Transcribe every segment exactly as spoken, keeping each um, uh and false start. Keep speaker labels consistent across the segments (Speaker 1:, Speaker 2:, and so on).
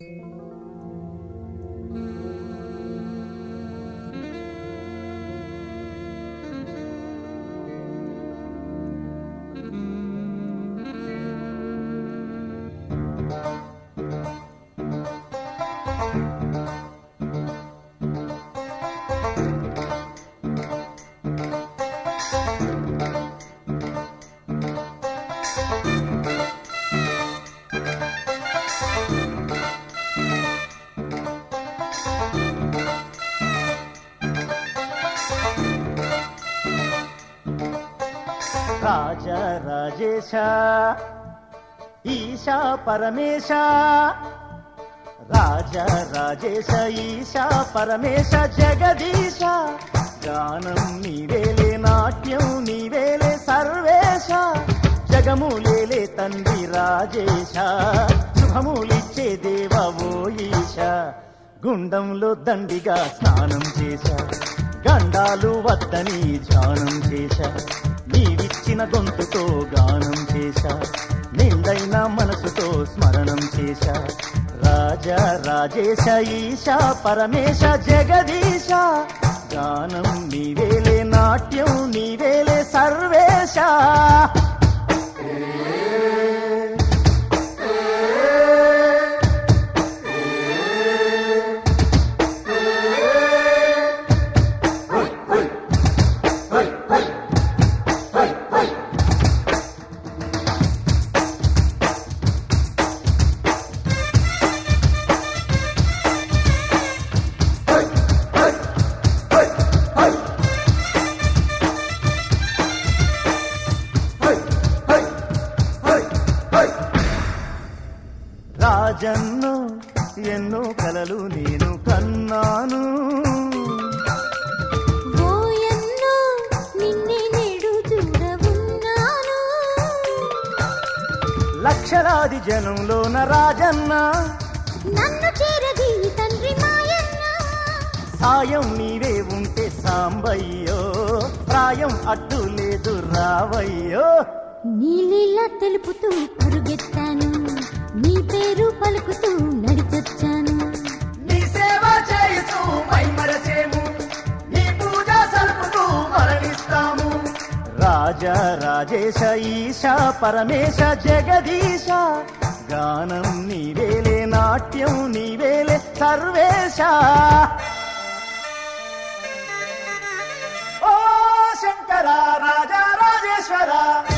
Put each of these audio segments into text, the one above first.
Speaker 1: రాజా రాజేశ ఈశా పరమేశ రాజా రాజేశ ఈశా పరమేశ జగదీశ గానం నీవేలే నాట్యం నీవేలే సర్వేశ జగములేలే తండ్రి రాజేశ శుభములిచ్చే దేవవో ఈశ గుండంలో దండిగా స్నానం చేశా గండాలు వద్దని ధ్యానం చేశా నీవిచ్చిన గొంతుతో గానం చేశా నిండైన మనసుతో స్మరణం చేశా రాజా రాజేశ ఈశా పరమేశ జగదీశ గానం నీవేలే నాట్యం నీవేలే సర్వేశ రాజన్ను ఎన్నో కలలు నేను కన్నాను
Speaker 2: ఓయన్నో నిన్నే నేడు చూడవున్నాను
Speaker 1: లక్షలాది జనంలోన రాజన్న
Speaker 2: నన్ను చేరది తండ్రి మాయన్న
Speaker 1: సాయం నీవే ఉంటే సాంబయ్యో ప్రాయం అడ్డు లేదు రావయ్యో
Speaker 2: నీలీలా తెలుపుతూ పరుగెత్తాను నీ పేరు పలుకుతూ నడిచొచ్చాను
Speaker 1: నీ సేవ చేయుతూ మైమరచేము నీ పూజ సలుపుతూ మరణిస్తాము రాజా రాజేశ ఈశా పరమేశ జగదీశ గానం నీవేలే నాట్యం నీవేలే సర్వేశ ఓ శంకర రాజా రాజేశ్వర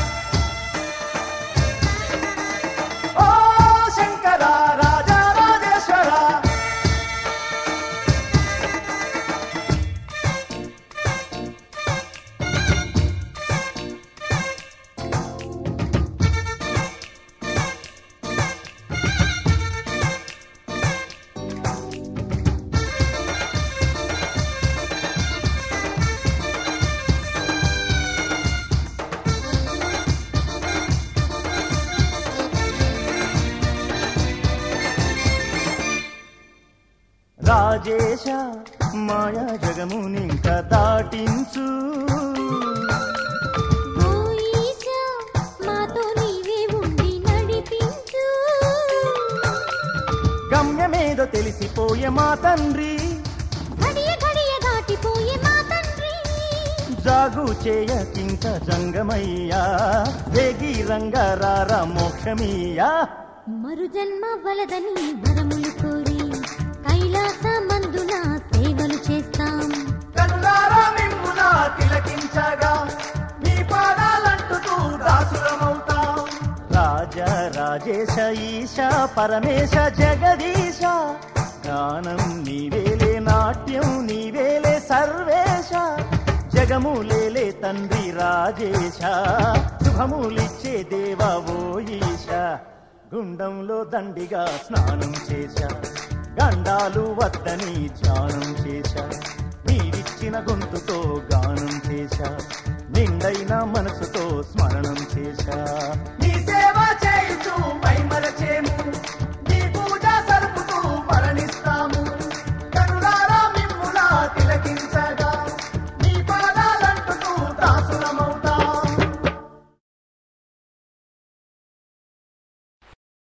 Speaker 1: రాజా రాజేశ్వర రాజేశ మాయా జగమునింక దాటించు
Speaker 2: ఓ ఈశా మాతో నీవే ఉండి నడిపించు
Speaker 1: గమ్యమేదో తెలిసిపోయే మా తండ్రి
Speaker 2: ఘడియ ఘడియ దాటిపోయే మా తండ్రి
Speaker 1: జాగు చేయకింక జంగమయ్యా వేగి రంగారార మోక్షమీయా
Speaker 2: మరు జన్మ వలదని వరములు కోరి కైలాసమందున సేవలు చేస్తాం
Speaker 1: కనులారా మిమ్మున తిలకించగా మీ పాదాలంటుతూ దాసులమవుతాం రాజా రాజేశ ఈశా పరమేశ జగదీశ గానం నీవేలే నాట్యం నీవేలే సర్వేశ జగములేలే తండ్రి రాజేశ శుభములిచ్చే దేవవో ఈశ గుండంలో దండిగా స్నానం చేశా గండాలు వద్దని ధ్యానం చేశా నీవిచ్చిన గొంతుతో గానం చేశా నిండైన మనసుతో స్మరణం చేశా నీ సేవ చేయుచు మైమరచేము